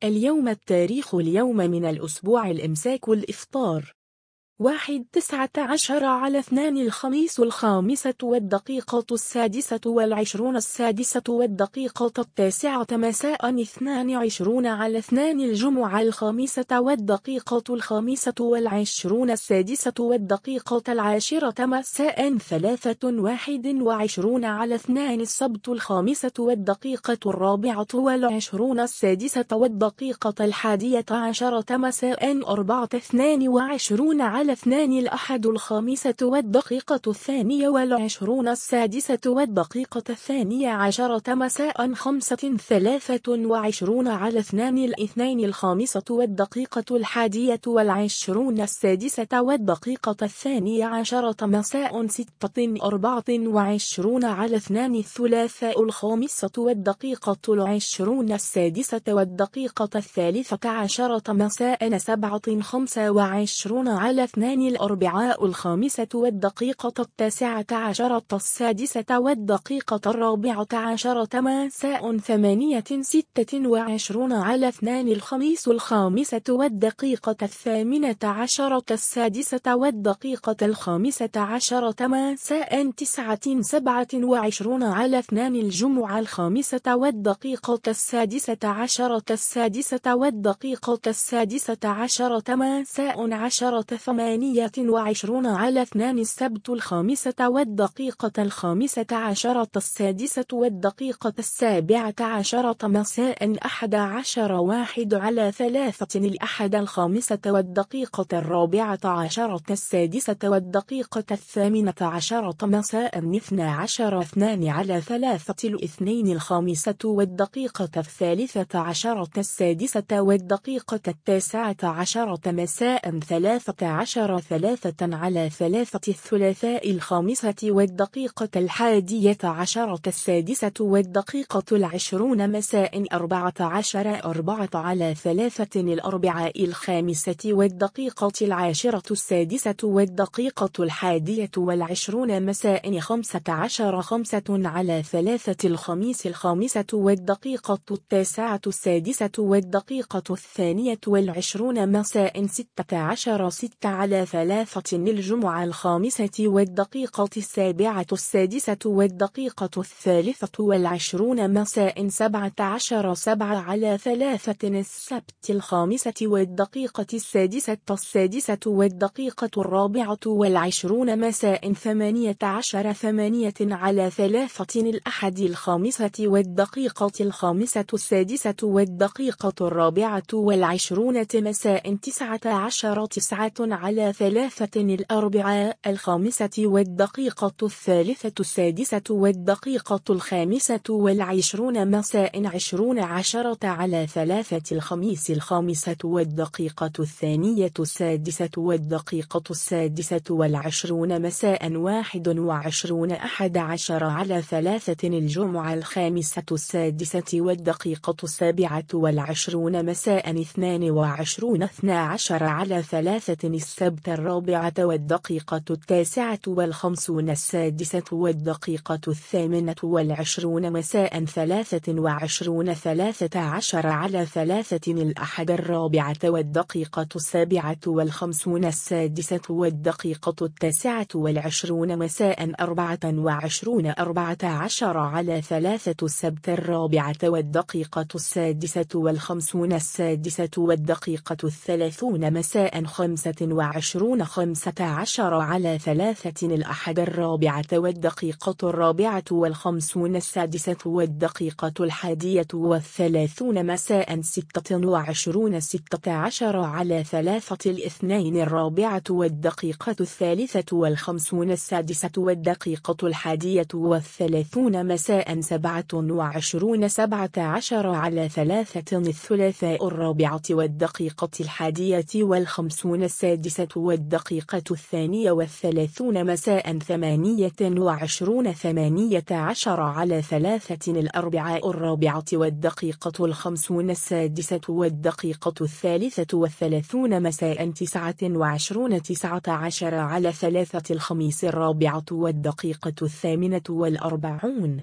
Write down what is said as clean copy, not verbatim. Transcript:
اليوم التاريخ اليوم من الأسبوع الإمساك الإفطار 19/2 الخميس 5:26 6:20 9 مساء 22/2 الجمعة 5:25 6:10 مساء 23/2 السبت 5:24 6:11 مساء 4:22 الأحد 5:22 6:12 مساء 5:23 الاثنين 5:21 6:12 مساء 6:24 الاثنان الثلاثاء 5:20 6:13 مساء 7:25 الاثنان الأربعاء 5:19 6:الرابعة مساء 8:26 الاثنان الخميس 5:18 6:15 مساء 9:27 الاثنان الجمعة 5:16 مساء 10:28 الاثنان السبت 5:15 6:17 مساء 11:01 الأحد 5:4 6:18 مساء 12:02 الاثنين 5:13 6:19 مساء 13:3 الثلاثاء 5:11 6:20 مساء 14:4 الأربعاء 5:10 6:21 مساء 15:5 الخميس 5:09 6:22 مساء 16:6 الجمعة 5:7 مساء 17:7 السبت 5:6 الرابعة مساء 18:8 الأحد 5:6 الرابعة مساء 19:9 الأربعاء 5:6 الخامسة مساء 20:10 الخميس 5:6 مساء 21:11 الجمعة 5:6 مساء 22:12 السبت 4:9 السادسة مساء 23:13 الأحد 4:7 السادسة مساء 24:14 السبت 4:6 مساء 25:15 الأحد 4:4 الحادية مساء 26:16 الاثنين 4:53 الحادية مساء 27:17 الثلاثاء 4:51 مساء 28:18 الأربعاء 4:35 مساء 29:19 الخميس 4:48